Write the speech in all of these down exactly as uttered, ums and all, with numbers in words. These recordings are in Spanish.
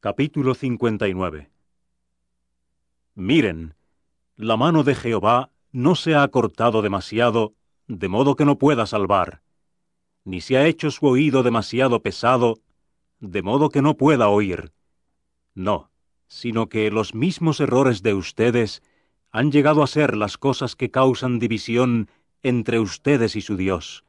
Capítulo cincuenta y nueve. Miren, la mano de Jehová no se ha acortado demasiado, de modo que no pueda salvar, ni se ha hecho su oído demasiado pesado, de modo que no pueda oír. No, sino que los mismos errores de ustedes han llegado a ser las cosas que causan división entre ustedes y su Dios.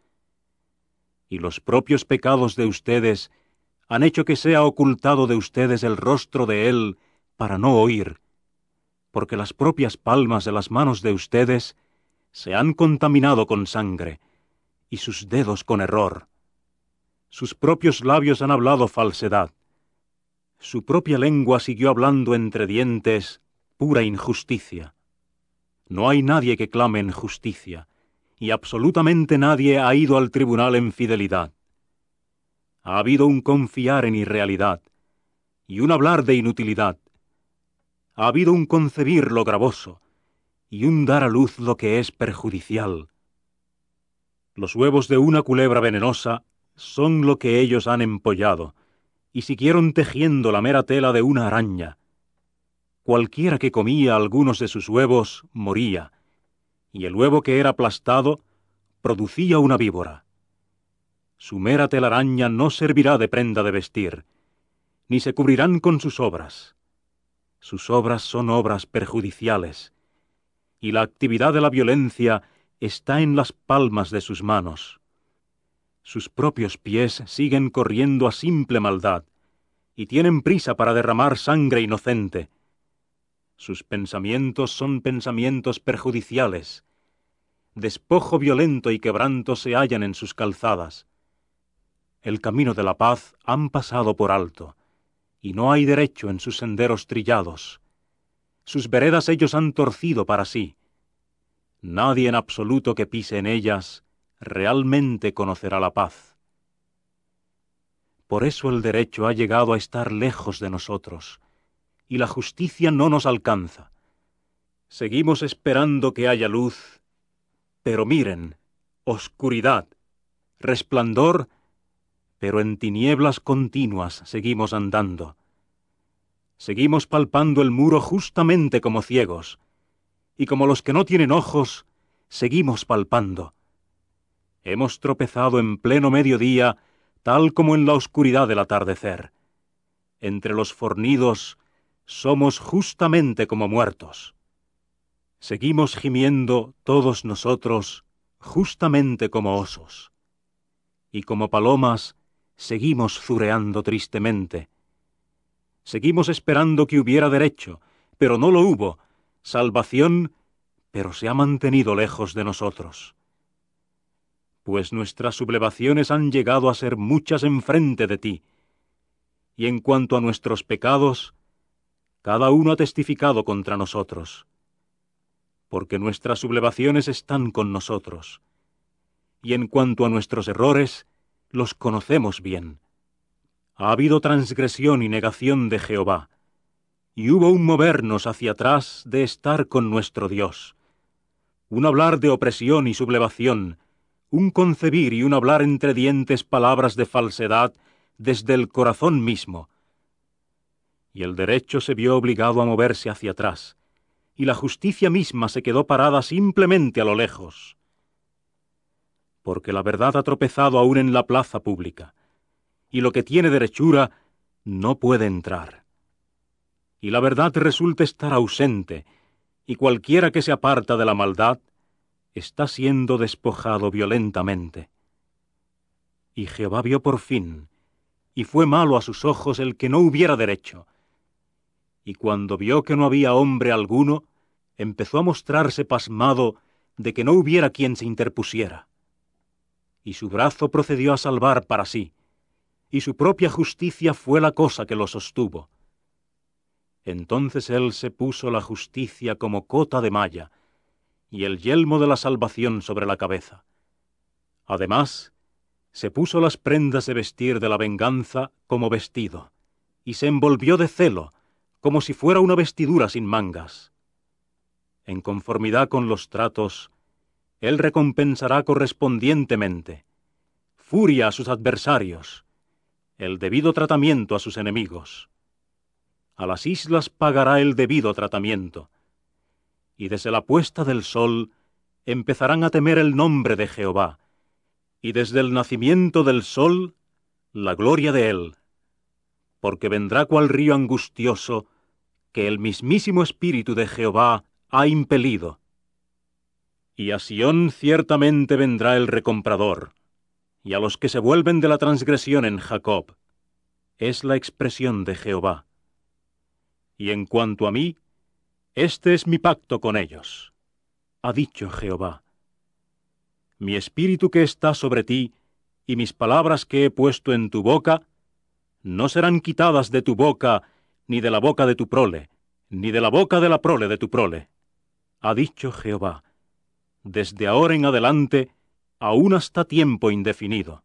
Y los propios pecados de ustedes han hecho que sea ocultado de ustedes el rostro de Él para no oír, porque las propias palmas de las manos de ustedes se han contaminado con sangre, y sus dedos con error. Sus propios labios han hablado falsedad. Su propia lengua siguió hablando entre dientes pura injusticia. No hay nadie que clame en justicia, y absolutamente nadie ha ido al tribunal en fidelidad. Ha habido un confiar en irrealidad, y un hablar de inutilidad. Ha habido un concebir lo gravoso, y un dar a luz lo que es perjudicial. Los huevos de una culebra venenosa son lo que ellos han empollado, y siguieron tejiendo la mera tela de una araña. Cualquiera que comía algunos de sus huevos moría, y el huevo que era aplastado producía una víbora. Su mera telaraña no servirá de prenda de vestir, ni se cubrirán con sus obras. Sus obras son obras perjudiciales, y la actividad de la violencia está en las palmas de sus manos. Sus propios pies siguen corriendo a simple maldad, y tienen prisa para derramar sangre inocente. Sus pensamientos son pensamientos perjudiciales. Despojo violento y quebranto se hallan en sus calzadas. El camino de la paz han pasado por alto, y no hay derecho en sus senderos trillados. Sus veredas ellos han torcido para sí. Nadie en absoluto que pise en ellas realmente conocerá la paz. Por eso el derecho ha llegado a estar lejos de nosotros, y la justicia no nos alcanza. Seguimos esperando que haya luz, pero miren, oscuridad, resplandor, pero en tinieblas continuas seguimos andando. Seguimos palpando el muro justamente como ciegos, y como los que no tienen ojos, seguimos palpando. Hemos tropezado en pleno mediodía, tal como en la oscuridad del atardecer. Entre los fornidos somos justamente como muertos. Seguimos gimiendo todos nosotros, justamente como osos. Y como palomas, seguimos zureando tristemente. Seguimos esperando que hubiera derecho, pero no lo hubo, salvación, pero se ha mantenido lejos de nosotros. Pues nuestras sublevaciones han llegado a ser muchas enfrente de ti, y en cuanto a nuestros pecados, cada uno ha testificado contra nosotros, porque nuestras sublevaciones están con nosotros, y en cuanto a nuestros errores, los conocemos bien. Ha habido transgresión y negación de Jehová, y hubo un movernos hacia atrás de estar con nuestro Dios, un hablar de opresión y sublevación, un concebir y un hablar entre dientes palabras de falsedad desde el corazón mismo. Y el derecho se vio obligado a moverse hacia atrás, y la justicia misma se quedó parada simplemente a lo lejos. Porque la verdad ha tropezado aún en la plaza pública, y lo que tiene derechura no puede entrar. Y la verdad resulta estar ausente, y cualquiera que se aparta de la maldad está siendo despojado violentamente. Y Jehová vio por fin, y fue malo a sus ojos el que no hubiera derecho. Y cuando vio que no había hombre alguno, empezó a mostrarse pasmado de que no hubiera quien se interpusiera. Y su brazo procedió a salvar para sí, y su propia justicia fue la cosa que lo sostuvo. Entonces él se puso la justicia como cota de malla, y el yelmo de la salvación sobre la cabeza. Además, se puso las prendas de vestir de la venganza como vestido, y se envolvió de celo, como si fuera una vestidura sin mangas. En conformidad con los tratos, él recompensará correspondientemente, furia a sus adversarios, el debido tratamiento a sus enemigos. a las islas pagará el debido tratamiento, y desde la puesta del sol empezarán a temer el nombre de Jehová, y desde el nacimiento del sol la gloria de él, porque vendrá cual río angustioso que el mismísimo Espíritu de Jehová ha impelido. Y a Sión ciertamente vendrá el recomprador, y a los que se vuelven de la transgresión en Jacob. Es la expresión de Jehová. Y en cuanto a mí, este es mi pacto con ellos, ha dicho Jehová. Mi espíritu que está sobre ti, y mis palabras que he puesto en tu boca, no serán quitadas de tu boca, ni de la boca de tu prole, ni de la boca de la prole de tu prole, ha dicho Jehová, desde ahora en adelante, aún hasta tiempo indefinido.